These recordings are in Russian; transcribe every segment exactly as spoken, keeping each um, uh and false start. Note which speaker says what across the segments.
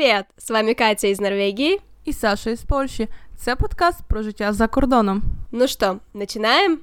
Speaker 1: Привіт! З вами Катя із Норвегії
Speaker 2: і Саша із Польщі. Це подкаст про життя за кордоном.
Speaker 1: Ну що, починаємо?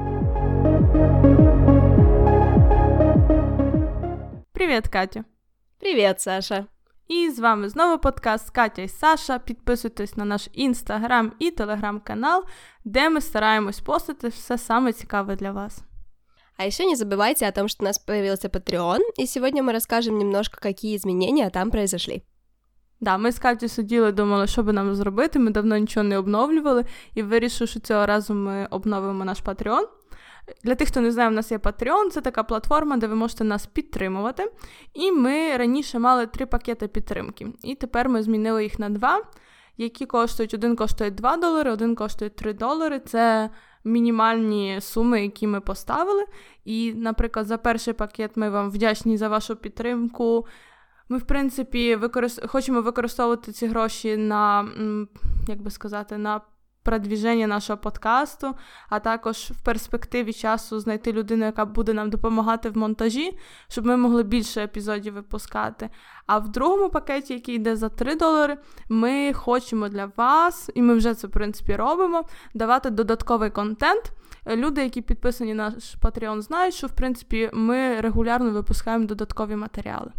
Speaker 2: Привіт, Катя.
Speaker 1: Привіт, Саша.
Speaker 2: І з вами знову подкаст Катя і Саша. Підписуйтесь на наш Інстаграм і Телеграм-канал, де ми стараємось постити все саме цікаве для вас.
Speaker 1: А еще не забывайте о том, что у нас появился Patreon, и сегодня мы расскажем немножко, какие изменения там произошли.
Speaker 2: Да, ми з Катю сиділи, думали, що би нам зробити, ми давно нічого не обновлювали, і вирішили, що цього разу ми обновимо наш Patreon. Для тих, хто не знає, у нас є Patreon, це така платформа, де ви можете нас підтримувати. І ми раніше мали три пакети підтримки, і тепер ми змінили їх на два, які коштують, один коштує два долари, один коштує три долари, це мінімальні суми, які ми поставили. І, наприклад, за перший пакет ми вам вдячні за вашу підтримку. Ми, в принципі, використ... хочемо використовувати ці гроші на, як би сказати, на продвіження нашого подкасту, а також в перспективі часу знайти людину, яка буде нам допомагати в монтажі, щоб ми могли більше епізодів випускати. А в другому пакеті, який йде за три долари, ми хочемо для вас, і ми вже це, в принципі, робимо, давати додатковий контент. Люди, які підписані на наш Patreon, знають, що, в принципі, ми регулярно випускаємо додаткові матеріали.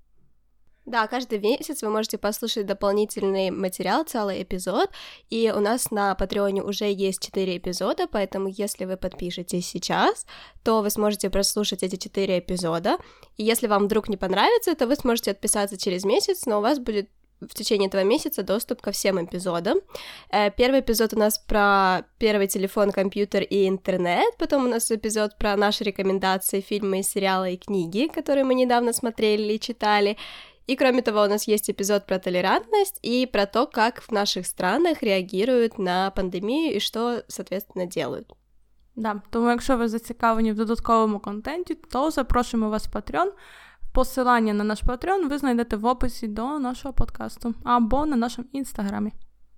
Speaker 1: Да, каждый месяц вы можете послушать дополнительный материал, целый эпизод, и у нас на Патреоне уже есть четыре эпизода, поэтому если вы подпишетесь сейчас, то вы сможете прослушать эти четыре эпизода, и если вам вдруг не понравится, то вы сможете отписаться через месяц, но у вас будет в течение этого месяца доступ ко всем эпизодам. Первый эпизод у нас про первый телефон, компьютер и интернет, потом у нас эпизод про наши рекомендации, фильмы, сериалы и книги, которые мы недавно смотрели и читали. И, кроме того, у нас есть эпизод про толерантность и про то, как в наших странах реагируют на пандемию и что, соответственно, делают.
Speaker 2: Да, тому якщо ви зацікавлені в додатковому контенті, то запрошуємо вас в Patreon. Посилання на наш Patreon ви знайдете в описі до нашого подкасту або на нашому Інстаграмі.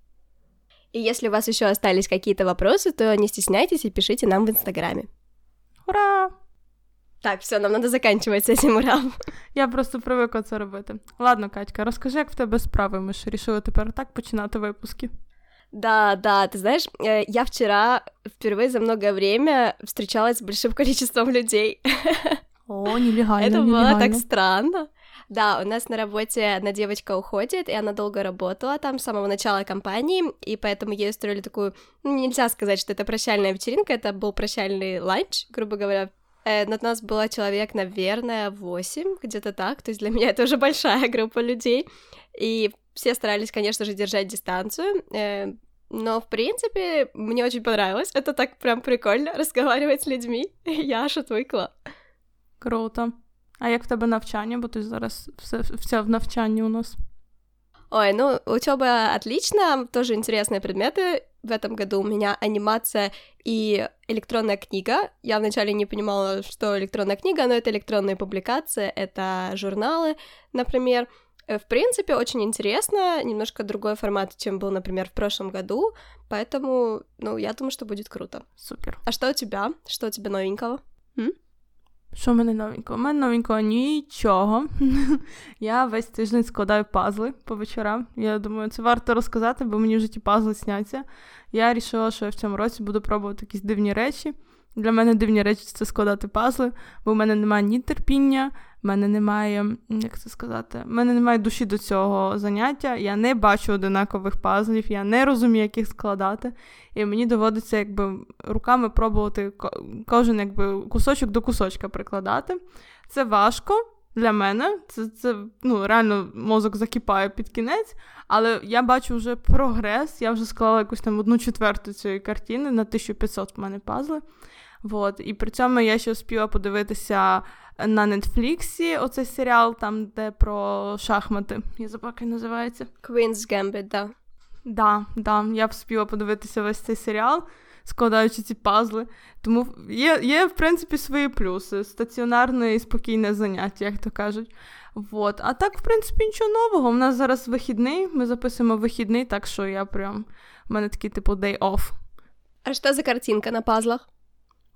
Speaker 1: И если у вас еще остались какие-то вопросы, то не стесняйтесь и пишите нам в Инстаграме.
Speaker 2: Ура!
Speaker 1: Так, все, нам надо заканчивать с этим, ура.
Speaker 2: Я просто привикла це робити. Ладно, Катька, розкажи, як в тебе справи? Ми ж вирішили тепер так починати випуски.
Speaker 1: Да, да, ты знаешь, я вчера впервые за многое время встречалась с большим количеством людей.
Speaker 2: О, нелегально,
Speaker 1: Это
Speaker 2: нелегально.
Speaker 1: было так странно. Да, у нас на работе одна девочка уходит, и она долго работала там с самого начала компании, и поэтому ей устроили такую, ну, нельзя сказать, что это прощальная вечеринка, это был прощальный ланч, грубо говоря. На нас было человек, наверное, восемь, где-то так, то есть для меня это уже большая группа людей, и все старались, конечно же, держать дистанцию, но, в принципе, мне очень понравилось, это так прям прикольно, разговаривать с людьми, я аж отвыкла.
Speaker 2: Круто. А як в тебе навчання, бо ти зараз все, все в навчанні у нас?
Speaker 1: Ой, ну, учёба отлично, тоже интересные предметы. В этом году у меня анимация и электронная книга. Я вначале не понимала, что электронная книга, но это электронные публикации, это журналы, например. В принципе, очень интересно, немножко другой формат, чем был, например, в прошлом году, поэтому, ну, я думаю, что будет круто.
Speaker 2: Супер.
Speaker 1: А что у тебя? Что у тебя новенького? М?
Speaker 2: Що в мене новенького? У мене новенького нічого. Я весь тиждень складаю пазли по вечорам. Я думаю, це варто розказати, бо мені вже ті пазли сняться. Я вирішила, що я в цьому році буду пробувати якісь дивні речі. Для мене дивні речі – це складати пазли, бо в мене немає ні терпіння, в мене немає, як це сказати, в мене немає душі до цього заняття, я не бачу одинакових пазлів, я не розумію, як їх складати, і мені доводиться якби руками пробувати кожен якби кусочок до кусочка прикладати. Це важко для мене, це, це ну, реально мозок закипає під кінець, але я бачу вже прогрес, я вже склала якусь там одну четверту цієї картини, на тисячу п'ятсот в мене пазли. Вот. І при цьому я ще успіла подивитися на Нетфліксі оцей серіал, там, де про шахмати. Я забула, як він називається.
Speaker 1: Queen's Gambit, да.
Speaker 2: Да, да, я встигла подивитися весь цей серіал, складаючи ці пазли. Тому є, є в принципі, свої плюси. Стаціонарне і спокійне заняття, як то кажуть. Вот. А так, в принципі, нічого нового. У нас зараз вихідний, ми записуємо вихідний, так що я прям, у мене такий, типу, day off.
Speaker 1: А що за картинка на пазлах?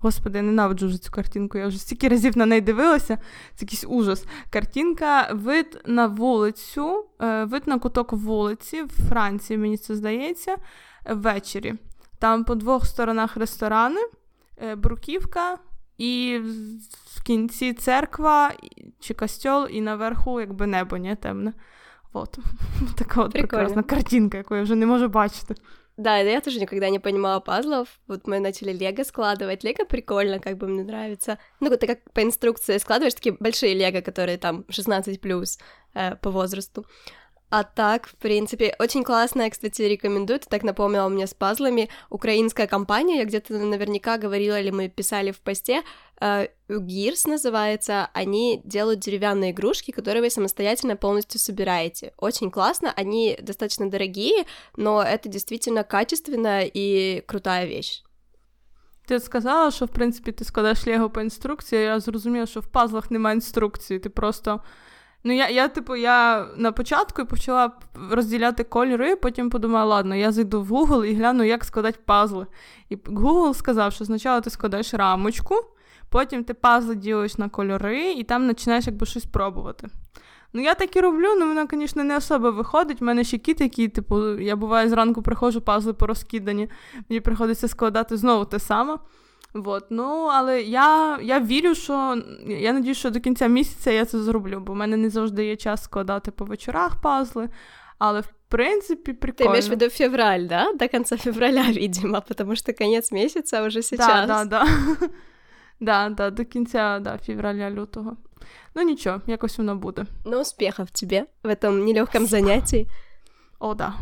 Speaker 2: Господи, я ненавиджу вже цю картинку, я вже стільки разів на неї дивилася, це якийсь ужас. Картинка, вид на вулицю, вид на куток вулиці в Франції, мені це здається, ввечері. Там по двох сторонах ресторани, бруківка, і в кінці церква чи костьол, і наверху якби небо, не темне. Вот. Така от прекрасна картинка, яку я вже не можу бачити.
Speaker 1: Да, я тоже никогда не понимала пазлов. Вот мы начали лего складывать. Лего прикольно, как бы мне нравится. Ну, ты как по инструкции складываешь такие большие лего, которые там шестнадцать плюс э, по возрасту. А так, в принципе, очень классно, я, кстати, рекомендую, ты так напомнила мне с пазлами, украинская компания, я где-то наверняка говорила, или мы писали в посте, э, Gears называется, они делают деревянные игрушки, которые вы самостоятельно полностью собираете. Очень классно, они достаточно дорогие, но это действительно качественная и крутая вещь.
Speaker 2: Ти сказала, що, в принципі, ти складаєш лего по інструкції, я зрозуміла, що в пазлах немає інструкції, ти просто... Ну, я, я, типу, я на початку почала розділяти кольори, потім подумала, ладно, я зайду в Google і гляну, як складати пазли. І Google сказав, що спочатку ти складаєш рамочку, потім ти пазли ділиш на кольори, і там починаєш якби щось пробувати. Ну, я так і роблю, ну, воно, звісно, не особо виходить. У мене ще кіт, який, типу, я буває зранку приходжу, пазли порозкидані, мені приходиться складати знову те саме. Вот, ну, але я, я вірю, що, я надію, що до кінця місяця я це зроблю, бо в мене не завжди є час складати по вечорах пазли, але, в принципі, прикольно.
Speaker 1: Ты имеешь в виду февраль, да? До конца февраля, видимо, потому что конец месяца уже сейчас.
Speaker 2: Да, да, да. Да, да, до кінця, да, февраля-лютого. Ну, нічого, якось воно буде.
Speaker 1: Ну, успехов тебе в этом нелегком занятии.
Speaker 2: О, да.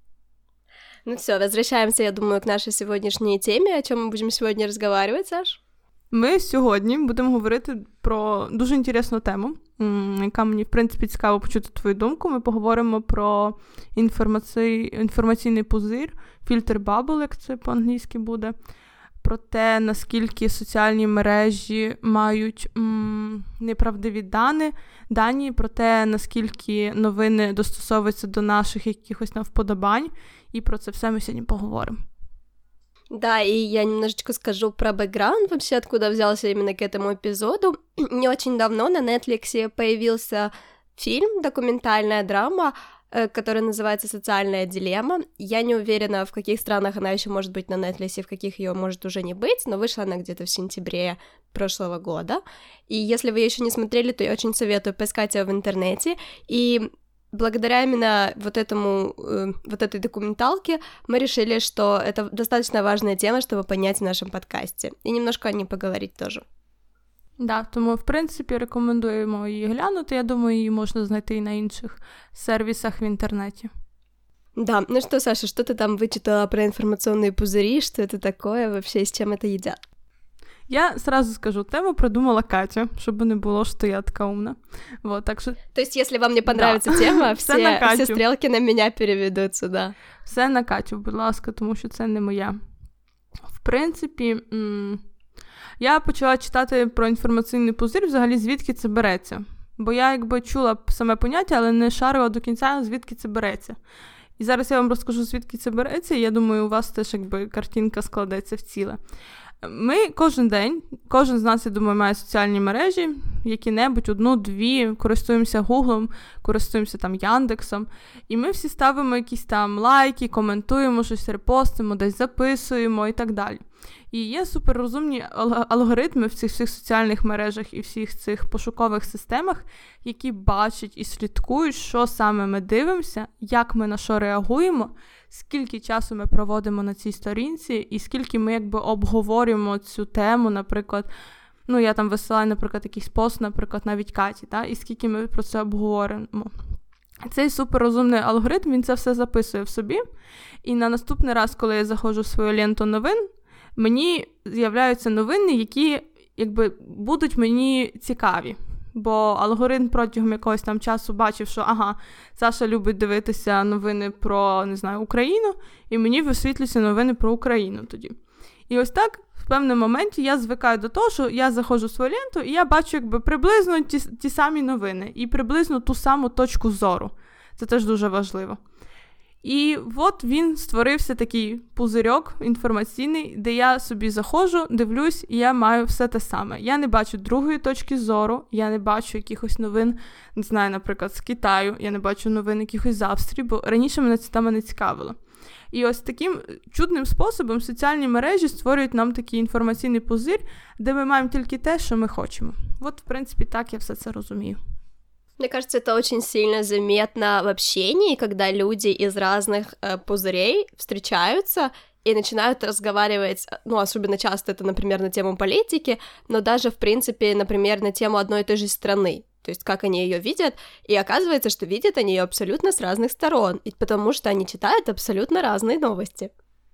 Speaker 1: Ну все, возвращаемся, я думаю, к нашей сегодняшней теме. О чем мы будем сегодня разговаривать, Саш?
Speaker 2: Ми сьогодні будемо говорити про дуже інтересну тему, яка мені, в принципі, цікаво почути твою думку. Ми поговоримо про інформацій... інформаційний пузир, фільтр бабл, як це по-англійськи буде, про те, наскільки соціальні мережі мають м, неправдиві дані, дані, про те, наскільки новини достосовуються до наших якихось вподобань, і про це все ми сьогодні поговоримо.
Speaker 1: Да, и я немножечко скажу про бэкграунд, вообще, откуда взялся именно к этому эпизоду. Не очень давно на Netflix появился фильм, документальная драма, который называется «Социальная дилемма». Я не уверена, в каких странах она еще может быть на Netflix, в каких ее может уже не быть, но вышла она где-то в сентябре прошлого года. И если вы еще не смотрели, то я очень советую поискать ее в интернете. И благодаря именно вот этому, вот этой документалке мы решили, что это достаточно важная тема, чтобы понять в нашем подкасте. И немножко о ней поговорить тоже.
Speaker 2: Да, тому, в принципі, рекомендуємо її глянути. Я думаю, її можна знайти і на інших сервісах в інтернеті.
Speaker 1: Да, ну что, Саша, что ты там вычитала про информационные пузыри, что это такое вообще, с чем это едят?
Speaker 2: Я сразу скажу, тему придумала Катя, щоб не було, що я така умна. Вот, так що...
Speaker 1: То есть, если вам не понравится да. тема, все, все стрелки на меня переведутся, да?
Speaker 2: Все на Катю, будь ласка, тому що це не моя. В принципі... М- Я почала читати про інформаційний пузир, взагалі, звідки це береться. Бо я, якби, чула саме поняття, але не шарила до кінця, звідки це береться. І зараз я вам розкажу, звідки це береться, і я думаю, у вас теж, якби, картинка складеться в ціле. Ми кожен день, кожен з нас, я думаю, має соціальні мережі, які-небудь, одну-дві, користуємося Гуглом, користуємося там Яндексом, і ми всі ставимо якісь там лайки, коментуємо, щось репостимо, десь записуємо і так далі. І є суперрозумні алгоритми в цих всіх соціальних мережах і всіх цих пошукових системах, які бачать і слідкують, що саме ми дивимося, як ми на що реагуємо, скільки часу ми проводимо на цій сторінці і скільки ми якби обговорюємо цю тему, наприклад, ну я там висилаю, наприклад, якийсь пост, наприклад, навіть Каті, та, і скільки ми про це обговоримо. Цей суперрозумний алгоритм, він це все записує в собі, і на наступний раз, коли я заходжу в свою ленту новин, мені з'являються новини, які якби будуть мені цікаві. Бо алгоритм протягом якогось там часу бачив, що ага, Саша любить дивитися новини про, не знаю, Україну, і мені висвітлюються новини про Україну тоді. І ось так, в певному моменті я звикаю до того, що я заходжу в свою ленту, і я бачу якби приблизно ті, ті самі новини, і приблизно ту саму точку зору. Це теж дуже важливо. І от він створився такий пузирьок інформаційний, де я собі заходжу, дивлюсь, і я маю все те саме. Я не бачу другої точки зору, я не бачу якихось новин, не знаю, наприклад, з Китаю, я не бачу новин якихось з Австрії, бо раніше мене ця тема не цікавила. І ось таким чудним способом соціальні мережі створюють нам такий інформаційний пузир, де ми маємо тільки те, що ми хочемо. От, в принципі, так я все це розумію.
Speaker 1: Мне кажется, это очень сильно заметно в общении, когда люди из разных э, пузырей встречаются и начинают разговаривать, ну, особенно часто это, например, на тему политики, но даже, в принципе, например, на тему одной и той же страны, то есть как они ее видят, и оказывается, что видят они ее абсолютно с разных сторон, и потому что они читают абсолютно разные новости.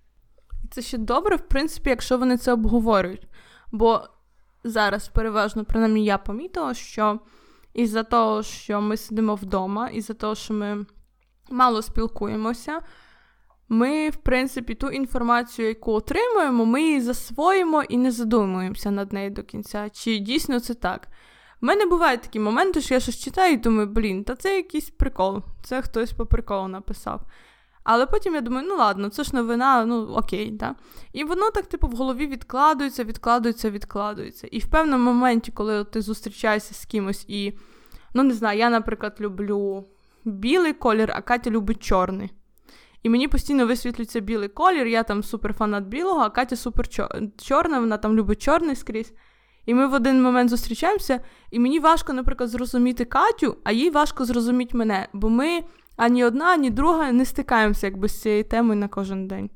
Speaker 2: Це ще добре, в принципі, якщо вони це обговорюють, бо зараз переважно, принаймні я помітила, що із-за того, що ми сидимо вдома, із-за того, що ми мало спілкуємося, ми, в принципі, ту інформацію, яку отримуємо, ми її засвоїмо і не задумуємося над нею до кінця. Чи дійсно це так? В мене бувають такі моменти, що я щось читаю і думаю, блін, та це якийсь прикол, це хтось по приколу написав. Але потім я думаю, ну ладно, це ж новина, ну окей, да? І воно так, типу, в голові відкладується, відкладується, відкладується. І в певному моменті, коли ти зустрічаєшся з кимось і, ну не знаю, я, наприклад, люблю білий колір, а Катя любить чорний. І мені постійно висвітлюється білий колір, я там суперфанат білого, а Катя супер чорна, вона там любить чорний скрізь. І ми в один момент зустрічаємося, і мені важко, наприклад, зрозуміти Катю, а їй важко зрозуміти мене, бо ми ані одна, ані друга не стикаємося якби з цією темою на кожен день.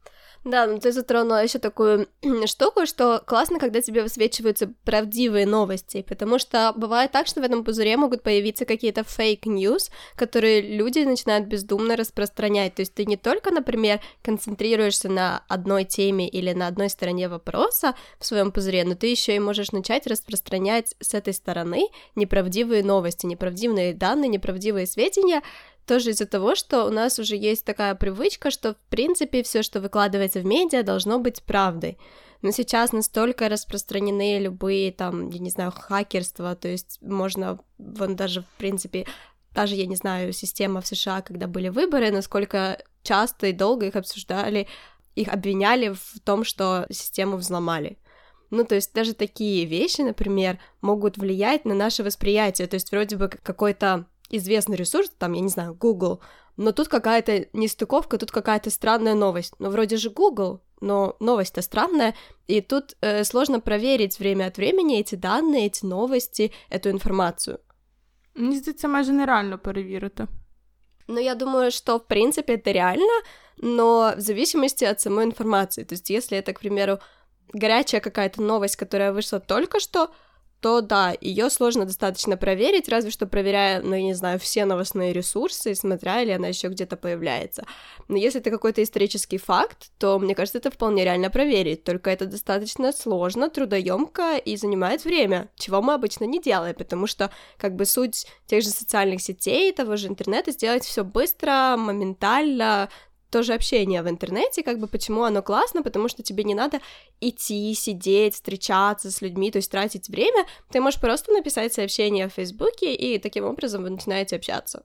Speaker 1: Да, ну ты затронула еще такую штуку, что классно, когда тебе высвечиваются правдивые новости, потому что бывает так, что в этом пузыре могут появиться какие-то фейк-ньюс, которые люди начинают бездумно распространять. То есть ты не только, например, концентрируешься на одной теме или на одной стороне вопроса в своем пузыре, но ты еще и можешь начать распространять с этой стороны неправдивые новости, неправдивые данные, неправдивые сведения, тоже из-за того, что у нас уже есть такая привычка, что, в принципе, все, что выкладывается в медиа, должно быть правдой. Но сейчас настолько распространены любые, там, я не знаю, хакерства, то есть можно, вон даже, в принципе, даже, я не знаю, система в США, когда были выборы, насколько часто и долго их обсуждали, их обвиняли в том, что систему взломали. Ну, то есть даже такие вещи, например, могут влиять на наше восприятие, то есть вроде бы какой-то известный ресурс, там, я не знаю, Google, но тут какая-то нестыковка, тут какая-то странная новость. Ну, вроде же Google, но новость-то странная, и тут э, сложно проверить время от времени эти данные, эти новости, эту информацию.
Speaker 2: Мені здається, майже нереально перевірити.
Speaker 1: Ну, я думаю, что, в принципе, это реально, но в зависимости от самой информации. То есть, если это, к примеру, горячая какая-то новость, которая вышла только что, то да, ее сложно достаточно проверить, разве что проверяя, ну, я не знаю, все новостные ресурсы, смотря, или она еще где-то появляется. Но если это какой-то исторический факт, то, мне кажется, это вполне реально проверить, только это достаточно сложно, трудоемко и занимает время, чего мы обычно не делаем, потому что, как бы, суть тех же социальных сетей, того же интернета, сделать все быстро, моментально. Тоже общение в интернете, как бы почему оно классно, потому что тебе не надо идти, сидеть, встречаться с людьми, то есть тратить время, ты можешь просто написать сообщение в Фейсбуке, и таким образом ви начинаєте общаться.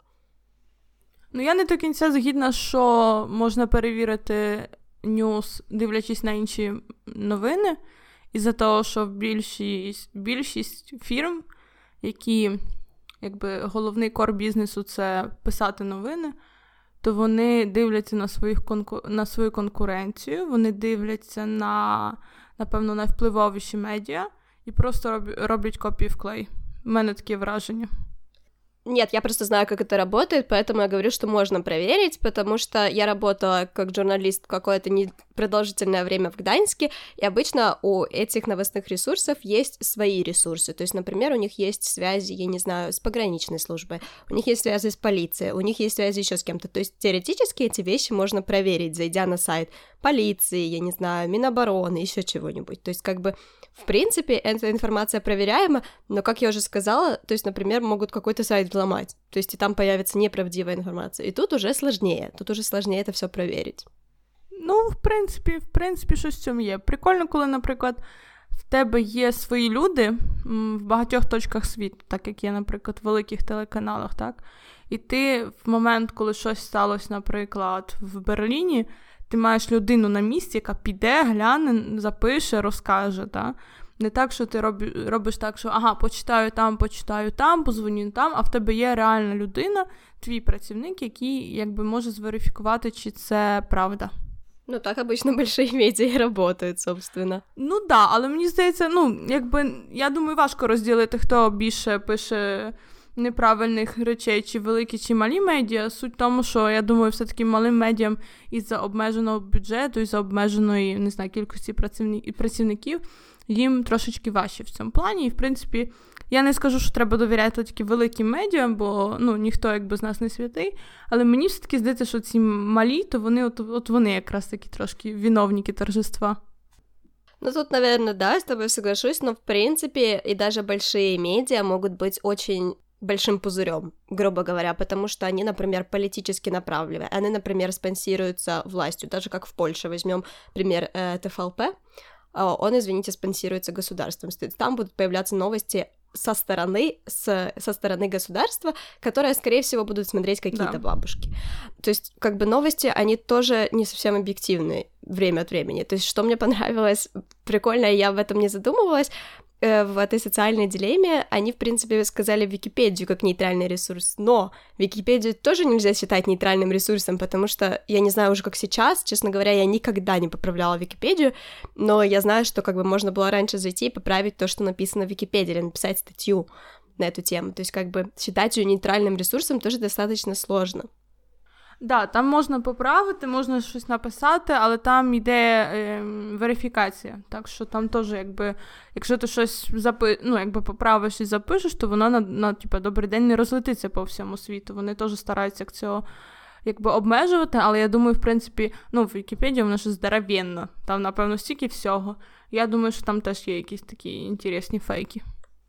Speaker 2: Ну, я не до кінця згідна, що можна перевірити ньюс, дивлячись на інші новини, із-за того, що більшість, більшість фірм, які, якби, головний кор бізнесу – це писати новини, то вони дивляться на, своїх конку... на свою конкуренцію, вони дивляться на, напевно, найвпливовіші медіа і просто роб... роблять копії-вклей. У мене таке враження.
Speaker 1: Нет, я просто знаю, как это работает, поэтому я говорю, что можно проверить, потому что я работала как журналист какое-то непродолжительное время в Гданьске, и обычно у этих новостных ресурсов есть свои ресурсы, то есть, например, у них есть связи, я не знаю, с пограничной службой, у них есть связи с полицией, у них есть связи еще с кем-то, то есть теоретически эти вещи можно проверить, зайдя на сайт полиции, я не знаю, Минобороны, еще чего-нибудь, то есть, как бы, в принципе, эта информация проверяема, но, как я уже сказала, то есть, например, могут какой-то сайт взломать, то есть и там появится неправдивая информация, и тут уже сложнее, тут уже сложнее это все проверить.
Speaker 2: Ну, в принципі, в принципі, щось в цьому є. Прикольно, коли, наприклад, в тебе є свої люди в багатьох точках світу, так як є, наприклад, в великих телеканалах, так? І ти в момент, коли щось сталося, наприклад, в Берліні, ти маєш людину на місці, яка піде, гляне, запише, розкаже, та? Не так, що ти робиш, робиш так, що ага, почитаю там, почитаю там, позвоню там, а в тебе є реальна людина, твій працівник, який якби може зверифікувати, чи це правда.
Speaker 1: Ну, так обычно большие медіа работают, собственно.
Speaker 2: Ну, так, да, але мені здається, ну, якби, я думаю, важко розділити, хто більше пише неправильних речей, чи великі, чи малі медіа. Суть в тому, що, я думаю, все-таки малим медіям із-за обмеженого бюджету, із-за обмеженої, не знаю, кількості працівників, їм трошечки важче в цьому плані. І, в принципі, я не скажу, що треба довіряти тільки великим медіа, бо, ну, ніхто, якби, з нас не святий. Але мені все-таки здається, що ці малі, то вони, от, от вони якраз такі трошки виновники торжества.
Speaker 1: Ну, тут, наверное, да, с тобой соглашусь, но, в принципе, и даже большие медиа могут быть очень большим пузырем, грубо говоря, потому что они, например, политически направлены. Они, например, спонсируются властью, даже как в Польше. Возьмем пример э, Т Ф Л П. Он, извините, спонсируется государством. Там будут появляться новости со стороны, с, со стороны государства, которые, скорее всего, будут смотреть какие-то да. бабушки. То есть, как бы, новости, они тоже не совсем объективны время от времени. То есть, что мне понравилось, прикольно, я об этом не задумывалась, в этой социальной дилемме они, в принципе, сказали Википедию как нейтральный ресурс, но Википедию тоже нельзя считать нейтральным ресурсом, потому что, я не знаю уже как сейчас, честно говоря, я никогда не поправляла Википедию, но я знаю, что как бы можно было раньше зайти и поправить то, что написано в Википедии, или написать статью на эту тему, то есть как бы считать ее нейтральным ресурсом тоже достаточно сложно.
Speaker 2: Да, там можна поправити, можна щось написати, але там йде е, верифікація, так що там теж, якби, якщо ти щось запи, ну, якби поправиш і запишеш, то воно на, на типу, добрий день не розлетиться по всьому світу. Вони теж стараються цього, якби, обмежувати, але я думаю, в принципі, ну, в Вікіпедії вона ж здоровенна, там, напевно, стільки всього. Я думаю, що там теж є якісь такі інтересні фейки.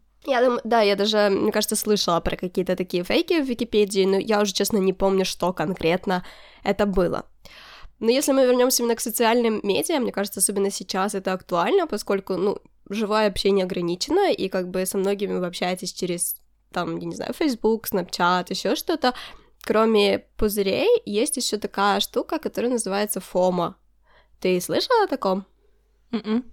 Speaker 1: Я думаю, да, я даже, мне кажется, слышала про какие-то такие фейки в Википедии, но я уже, честно, не помню, что конкретно это было. Но если мы вернемся именно к социальным медиа, мне кажется, особенно сейчас это актуально, поскольку, ну, живое общение ограничено, и как бы со многими вы общаетесь через, там, я не знаю, Facebook, Snapchat, еще что-то. Кроме пузырей, есть еще такая штука, которая называется фомо. Ты слышала о таком?
Speaker 2: Mm-mm.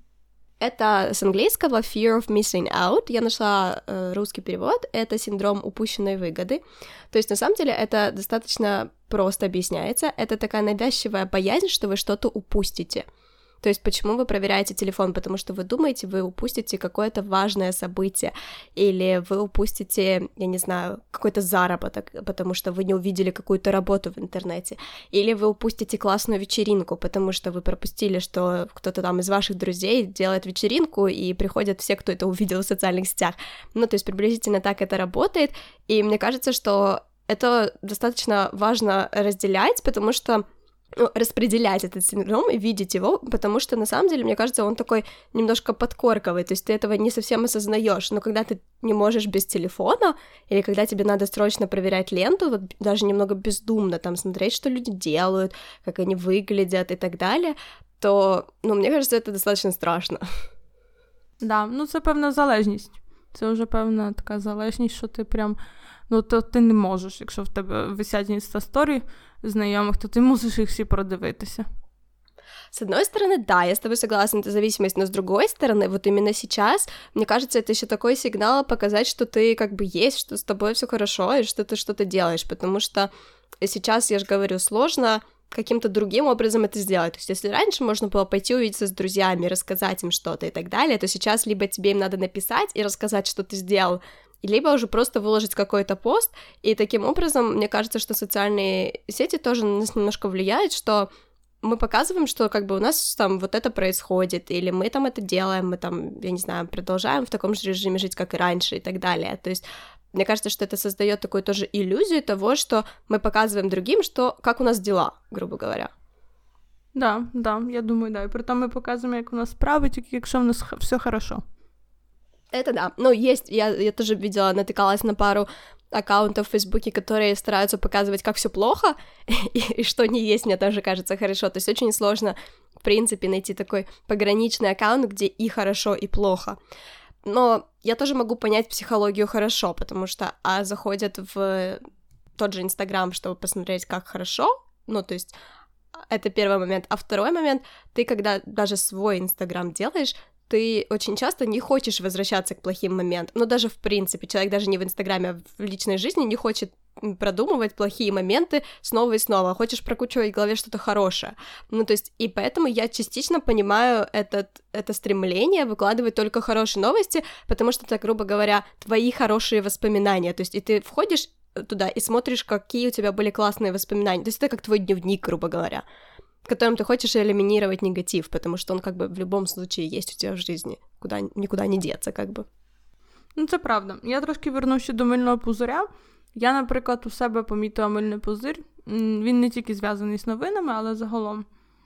Speaker 1: Это с английского fear of missing out. Я нашла э, русский перевод. Это синдром упущенной выгоды. То есть, на самом деле, это достаточно просто объясняется. Это такая навязчивая боязнь, что вы что-то упустите. То есть, почему вы проверяете телефон? Потому что вы думаете, вы упустите какое-то важное событие, или вы упустите, я не знаю, какой-то заработок, потому что вы не увидели какую-то работу в интернете, или вы упустите классную вечеринку, потому что вы пропустили, что кто-то там из ваших друзей делает вечеринку, и приходят все, кто это увидел в социальных сетях. Ну, то есть, приблизительно так это работает, и мне кажется, что это достаточно важно разделять, потому что ну, распределять этот синдром и видеть его, потому что, на самом деле, мне кажется, он такой немножко подкорковый, то есть ты этого не совсем осознаешь, но когда ты не можешь без телефона, или когда тебе надо срочно проверять ленту, вот даже немного бездумно там смотреть, что люди делают, как они выглядят и так далее, то, ну, мне кажется, это достаточно страшно.
Speaker 2: Да, ну це певна залежність. Це вже певна така залежність, що ти прям, ну, то ти не можеш, якщо в тебе висять інстасторі знайомих, то ты мусишь их все продивитися.
Speaker 1: С одной стороны, да, я с тобой согласна, это зависимость, но с другой стороны, вот именно сейчас, мне кажется, это еще такой сигнал показать, что ты как бы есть, что с тобой все хорошо, и что ты что-то делаешь, потому что сейчас, я же говорю, сложно каким-то другим образом это сделать. То есть если раньше можно было пойти увидеться с друзьями, рассказать им что-то и так далее, то сейчас либо тебе им надо написать и рассказать, что ты сделал, либо уже просто выложить какой-то пост, и таким образом, мне кажется, что социальные сети тоже на нас немножко влияют, что мы показываем, что как бы у нас там вот это происходит, или мы там это делаем, мы там, я не знаю, продолжаем в таком же режиме жить, как и раньше, и так далее. То есть мне кажется, что это создает такую тоже иллюзию того, что мы показываем другим, что как у нас дела, грубо говоря.
Speaker 2: Да, да, я думаю, да. И при том мы показываем, как у нас справи, тільки якщо у нас все хорошо.
Speaker 1: Это да. Ну, есть, я, я тоже видела, натыкалась на пару аккаунтов в Фейсбуке, которые стараются показывать, как все плохо, и, и что не есть, мне тоже кажется хорошо. То есть очень сложно, в принципе, найти такой пограничный аккаунт, где и хорошо, и плохо. Но я тоже могу понять психологию хорошо, потому что а заходят в тот же Инстаграм, чтобы посмотреть, как хорошо, ну, то есть это первый момент. А второй момент, ты когда даже свой Инстаграм делаешь, ты очень часто не хочешь возвращаться к плохим моментам. Ну, даже в принципе, человек даже не в Инстаграме, а в личной жизни не хочет продумывать плохие моменты снова и снова, а хочешь прокручивать в голове что-то хорошее. Ну, то есть, и поэтому я частично понимаю этот, это стремление выкладывать только хорошие новости, потому что это, грубо говоря, твои хорошие воспоминания. То есть, и ты входишь туда и смотришь, какие у тебя были классные воспоминания. То есть, это как твой дневник, грубо говоря, в котором ты хочешь элиминировать негатив, потому что он как бы в любом случае есть у тебя в жизни, куда, никуда не деться, как би.
Speaker 2: Ну, це правда. Я трошки вернусь ще до мильного пузиря. Я, наприклад, у себе помітила мильний пузир. Він не тільки зв'язаний з новинами, але загалом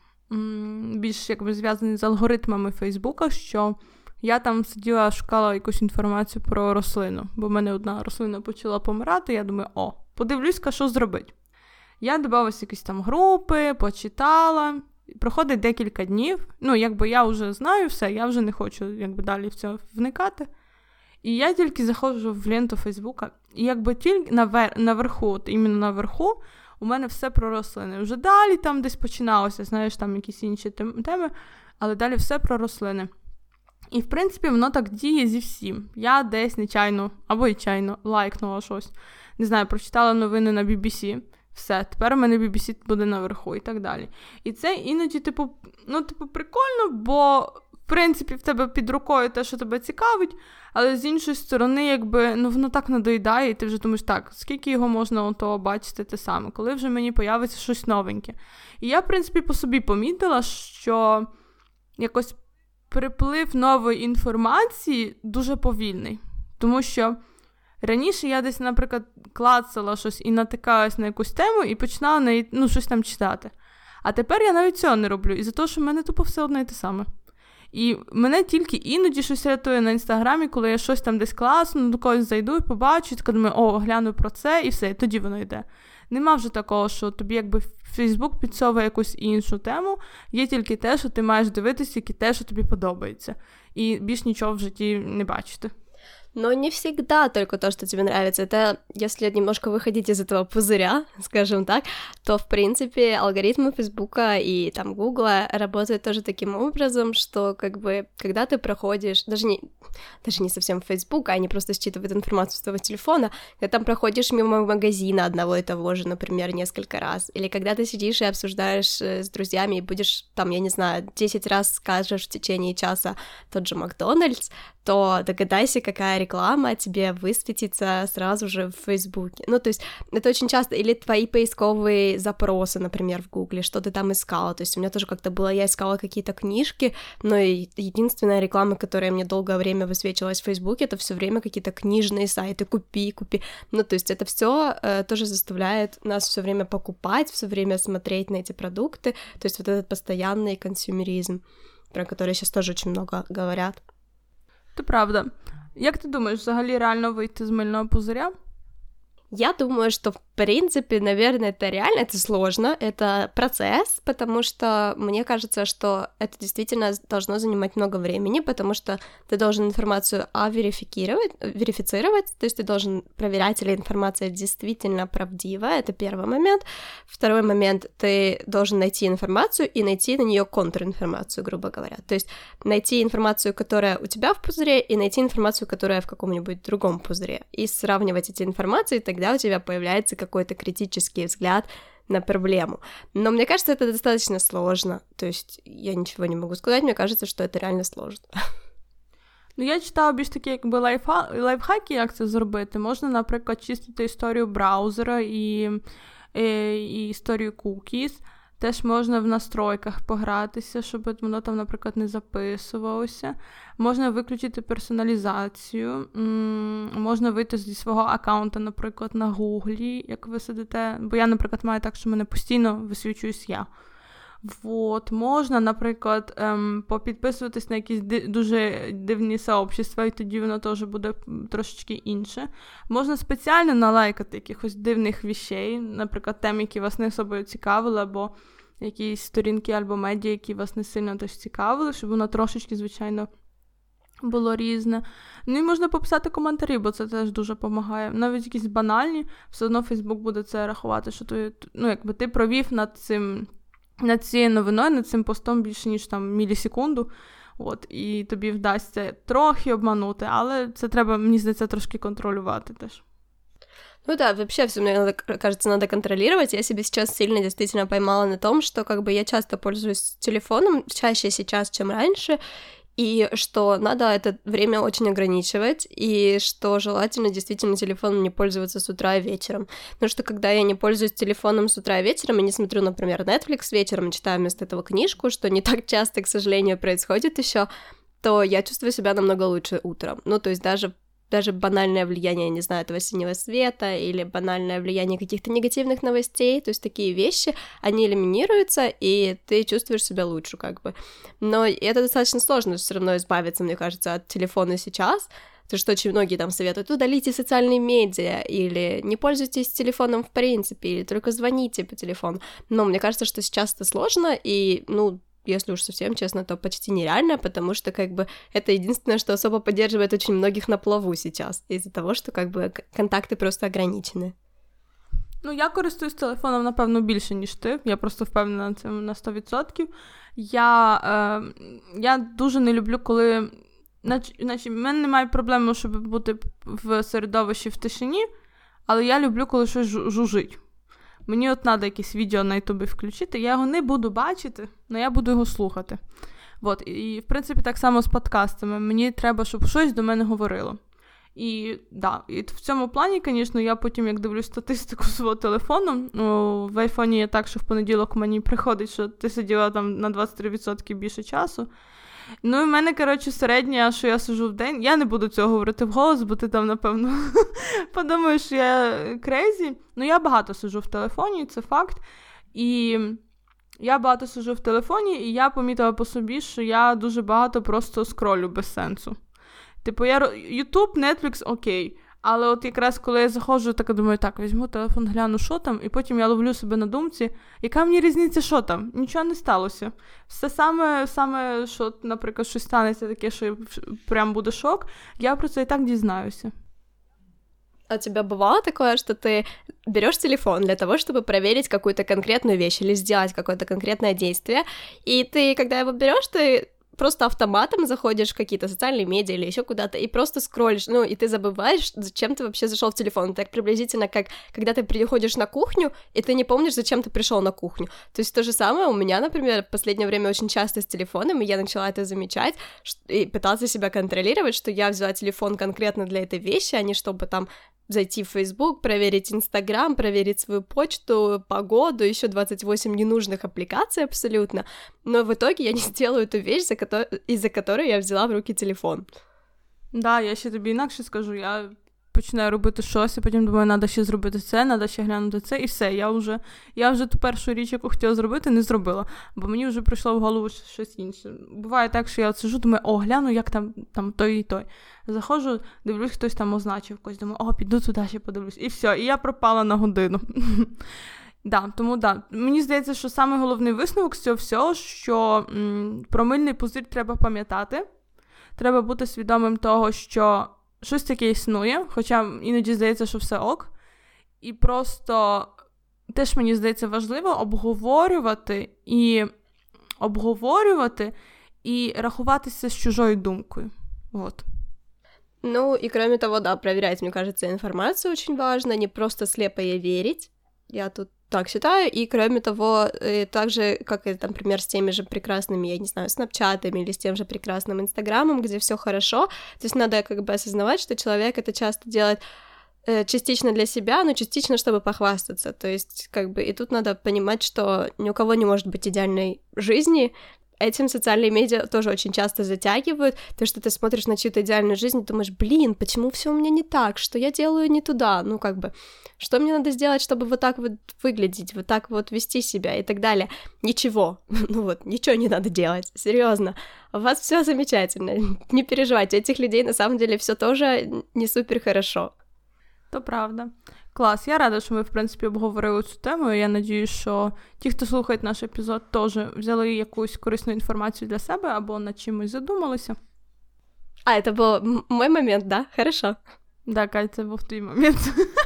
Speaker 2: більш якби зв'язаний з алгоритмами Фейсбука, що я там сиділа, шукала якусь інформацію про рослину, бо в мене одна рослина почала помирати, я думаю, о, подивлюсь-ка, що зробити. Я додалась якісь там групи, почитала, проходить декілька днів, ну, якби я вже знаю все, я вже не хочу якби далі в це вникати. І я тільки заходжу в ленту Фейсбука, і якби тільки навер... наверху, от іменно наверху, у мене все про рослини. Вже далі там десь починалося, знаєш, там якісь інші теми, але далі все про рослини. І, в принципі, воно так діє зі всім. Я десь нечайно, або й чайно, лайкнула щось. Не знаю, прочитала новини на бі бі сі. Все, тепер у мене бі бі сі буде наверху і так далі. І це іноді, типу, ну, типу, прикольно, бо, в принципі, в тебе під рукою те, що тебе цікавить, але з іншої сторони, якби, ну, воно так надоїдає, і ти вже думаєш, так, скільки його можна ото бачити те саме, коли вже мені появиться щось новеньке. І я, в принципі, по собі помітила, що якось приплив нової інформації дуже повільний, тому що раніше я десь, наприклад, клацала щось і натикалась на якусь тему і починала неї, ну, щось там читати. А тепер я навіть цього не роблю, із-за того, що в мене тупо все одне і те саме. І мене тільки іноді щось рятує на Інстаграмі, коли я щось там десь класно, до когось зайду і побачу, і така думаю, о, гляну про це, і все, і тоді воно йде. Нема вже такого, що тобі якби Фейсбук підсовує якусь іншу тему, є тільки те, що ти маєш дивитися, тільки те, що тобі подобається. І більш нічого в житті не бачити.
Speaker 1: Но не всегда только то, что тебе нравится. Это, если немножко выходить из этого пузыря, скажем так, то, в принципе, алгоритмы Фейсбука и там Гугла работают тоже таким образом, что, как бы, когда ты проходишь, даже не, даже не совсем Фейсбук, а они просто считывают информацию с твоего телефона, когда там проходишь мимо магазина одного и того же, например, несколько раз, или когда ты сидишь и обсуждаешь с друзьями и будешь, там, я не знаю, десять раз скажешь в течение часа тот же Макдональдс, то догадайся, какая реклама тебе высветится сразу же в Фейсбуке. Ну, то есть это очень часто, или твои поисковые запросы, например, в Гугле, что ты там искала, то есть у меня тоже как-то было, я искала какие-то книжки, но единственная реклама, которая мне долгое время высвечивалась в Фейсбуке, это все время какие-то книжные сайты, купи, купи, ну, то есть это все э, тоже заставляет нас все время покупать, все время смотреть на эти продукты, то есть вот этот постоянный консюмеризм, про который сейчас тоже очень много говорят.
Speaker 2: Це правда. Як ти думаєш, взагалі реально вийти з мильного пузыря?
Speaker 1: Я думаю, что, в принципе, наверное, это реально, это сложно, это процесс, потому что мне кажется, что это действительно должно занимать много времени, потому что ты должен информацию а верифицировать, верифицировать, то есть ты должен проверять, или информация действительно правдивая, это первый момент. Второй момент, ты должен найти информацию и найти на нее контринформацию, грубо говоря, то есть найти информацию, которая у тебя в пузыре, и найти информацию, которая в каком-нибудь другом пузыре, и сравнивать эти информации, тогда у тебя появляется какой-то критический взгляд на проблему. Но мне кажется, это достаточно сложно. То есть я ничего не могу сказать, мне кажется, что это реально сложно.
Speaker 2: Ну, я читала більш такі, якби, лайфха... лайфхаки, як це зробити. Можна, наприклад, чистити історію браузера і, і, і історію cookies. Теж можна в настройках погратися, щоб воно там, наприклад, не записувалося. Можна виключити персоналізацію. Можна вийти зі свого аккаунта, наприклад, на Гуглі, як ви сидите. Бо я, наприклад, маю так, що мене постійно висвічуюсь я. Вот. Можна, наприклад, ем, попідписуватись на якісь ди- дуже дивні сообщества, і тоді воно теж буде трошечки інше. Можна спеціально налайкати якихось дивних вещей, наприклад, тем, які вас не особою цікавили, або якісь сторінки або медіа, які вас не сильно теж цікавили, щоб воно трошечки, звичайно, було різне. Ну і можна пописати коментарі, бо це теж дуже допомагає. Навіть якісь банальні, все одно Фейсбук буде це рахувати, що ти, ну, якби ти провів над цим, над цією новиною, над цим постом більше, ніж там мілісекунду. От, і тобі вдасться трохи обманути, але це треба, мені здається, трошки контролювати теж.
Speaker 1: Ну да, вообще все, мне надо, кажется, надо контролировать. Я себя сейчас сильно действительно поймала на том, что как бы я часто пользуюсь телефоном, чаще сейчас, чем раньше, и что надо это время очень ограничивать, и что желательно действительно телефоном не пользоваться с утра и вечером. Потому что когда я не пользуюсь телефоном с утра и вечером, и не смотрю, например, Netflix вечером, читаю вместо этого книжку, что не так часто, к сожалению, происходит еще, то я чувствую себя намного лучше утром. Ну, то есть даже даже банальное влияние, не знаю, этого синего света или банальное влияние каких-то негативных новостей, то есть такие вещи, они элиминируются, и ты чувствуешь себя лучше, как бы. Но это достаточно сложно все равно избавиться, мне кажется, от телефона сейчас, потому что очень многие там советуют: удалите социальные медиа, или не пользуйтесь телефоном в принципе, или только звоните по телефону. Но мне кажется, что сейчас это сложно, и, ну, если уж совсем честно, то почти нереально, потому что, как бы, это единственное, что особо поддерживает очень многих на плаву сейчас, из-за того, что, как бы, контакти просто ограничені.
Speaker 2: Ну, я користуюсь телефоном, напевно, більше, ніж ти. Я просто впевнена на цьому на сто відсотків. Я, е, я дуже не люблю, коли... Наче, наче, в мене немає проблеми, щоб бути в середовищі в тишині, але я люблю, коли щось жужить. Мені от треба якесь відео на ютубі включити, я його не буду бачити, але я буду його слухати. От, і, в принципі, так само з подкастами. Мені треба, щоб щось до мене говорило. І, да, і в цьому плані, звісно, я потім, як дивлюсь статистику свого телефону, ну, в айфоні є так, що в понеділок мені приходить, що ти сиділа там на двадцять три відсотки більше часу. Ну, і в мене, коротше, середня, що я сиджу в день. Я не буду цього говорити вголос, бо ти там, напевно, подумаєш, що я крейзі. Ну, я багато сиджу в телефоні, це факт. І я багато сиджу в телефоні, і я помітила по собі, що я дуже багато просто скролю без сенсу. Типу, я YouTube, Netflix, окей. Але от якраз коли я заходжу, так думаю, так, візьму телефон, гляну, що там, і потім я ловлю себе на думці, яка мені різниця, що там? Нічого не сталося. Все саме, саме, що, наприклад, щось станеться таке, що прям буде шок, я про це і так дізнаюся.
Speaker 1: А у тебя бывало такое, что ты берешь телефон для того, чтобы проверить какую-то конкретную вещь или сделать какое-то конкретное действие, и ты, когда его берешь, ты просто автоматом заходишь в какие-то социальные медиа или еще куда-то и просто скроллишь, ну, и ты забываешь, зачем ты вообще зашел в телефон. Так приблизительно, как когда ты приходишь на кухню, и ты не помнишь, зачем ты пришел на кухню. То есть то же самое у меня, например, в последнее время очень часто с телефоном, и я начала это замечать и пытаться себя контролировать, что я взяла телефон конкретно для этой вещи, а не чтобы там зайти в Facebook, проверить Instagram, проверить свою почту, погоду, еще двадцать восемь ненужных аппликаций абсолютно, но в итоге я не сделаю эту вещь, за ко- из-за которой я взяла в руки телефон.
Speaker 2: Да, я ще тобі інакше скажу, я починаю робити щось, і потім думаю, треба ще зробити це, треба ще глянути це, і все, я вже, я вже ту першу річ, яку хотіла зробити, не зробила, бо мені вже прийшло в голову щось інше. Буває так, що я от сижу, думаю, о, гляну, як там, там той і той. Заходжу, дивлюсь, хтось там означив когось, думаю, о, піду туди ще подивлюсь, і все, і я пропала на годину. Да, тому да, мені здається, що саме головний висновок з цього всього, що м, про мильний пузир треба пам'ятати, треба бути свідомим того, що щось таке існує, хоча іноді здається, що все ок. І просто теж, мені здається, важливо обговорювати і обговорювати і рахуватися з чужою думкою. Вот.
Speaker 1: Ну, и кроме того, да, проверять, мне кажется, информацию очень важно, не просто слепо ей верить. Я тут так считаю. И кроме того, так же, как и, например, с теми же прекрасными, я не знаю, снапчатами или с тем же прекрасным инстаграмом, где все хорошо, то есть надо как бы осознавать, что человек это часто делает частично для себя, но частично, чтобы похвастаться. То есть, как бы, и тут надо понимать, что ни у кого не может быть идеальной жизни. Этим социальные медиа тоже очень часто затягивают, то, что ты смотришь на чью-то идеальную жизнь и думаешь, блин, почему все у меня не так, что я делаю не туда, ну, как бы, что мне надо сделать, чтобы вот так вот выглядеть, вот так вот вести себя и так далее. Ничего, ну вот, ничего не надо делать, серьезно, у вас все замечательно, не переживайте, этих людей на самом деле все тоже не супер хорошо.
Speaker 2: То правда. Клас, я рада, що ми, в принципі, обговорили цю тему, і я надію, що ті, хто слухають наш епізод, теж взяли якусь корисну інформацію для себе або над чимось задумалися.
Speaker 1: А, это был м- мой момент, да? Хорошо.
Speaker 2: Да, Катя, це був твій момент.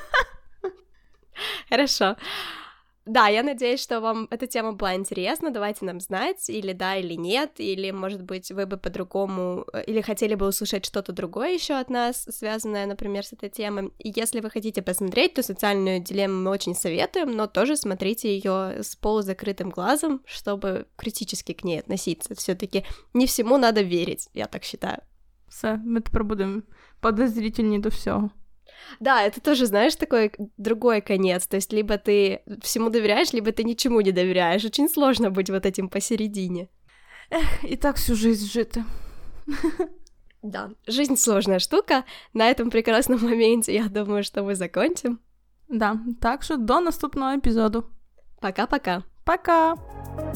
Speaker 1: Хорошо. Да, я надеюсь, что вам эта тема была интересна, давайте нам знать, или да, или нет, или, может быть, вы бы по-другому, или хотели бы услышать что-то другое еще от нас, связанное, например, с этой темой. И если вы хотите посмотреть, то «Социальную дилемму» мы очень советуем, но тоже смотрите ее с полузакрытым глазом, чтобы критически к ней относиться. Все-таки не всему надо верить, я так считаю.
Speaker 2: Все, ми тепер будемо подозрительні до всього.
Speaker 1: Да, это тоже, знаешь, такой другой конец, то есть либо ты всему доверяешь, либо ты ничему не доверяешь, очень сложно быть вот этим посередине.
Speaker 2: Ех, і так всю жизнь жити.
Speaker 1: Да, жизнь сложная штука, на этом прекрасном моменте я думаю, что мы закончим.
Speaker 2: Да, так що до наступного епізоду.
Speaker 1: Пока-пока.
Speaker 2: Пока!